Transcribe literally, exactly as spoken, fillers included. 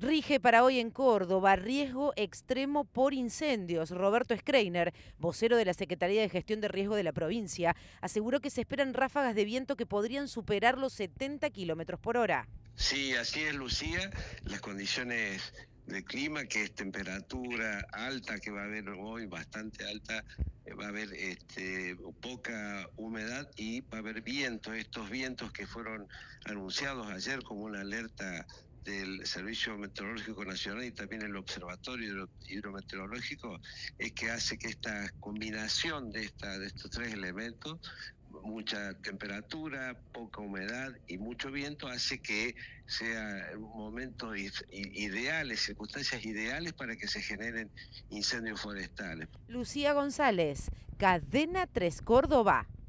Rige para hoy en Córdoba riesgo extremo por incendios. Roberto Schreiner, vocero de la Secretaría de Gestión de Riesgo de la provincia, aseguró que se esperan ráfagas de viento que podrían superar los setenta kilómetros por hora. Sí, así es, Lucía. Las condiciones del clima, que es temperatura alta, que va a haber hoy bastante alta, eh, va a haber este, poca humedad y va a haber viento. Estos vientos que fueron anunciados ayer como una alerta del Servicio Meteorológico Nacional y también el Observatorio Hidrometeorológico, es que hace que esta combinación de, esta, de estos tres elementos, mucha temperatura, poca humedad y mucho viento, hace que sea momentos ideales, circunstancias ideales para que se generen incendios forestales. Lucía González, Cadena tres Córdoba.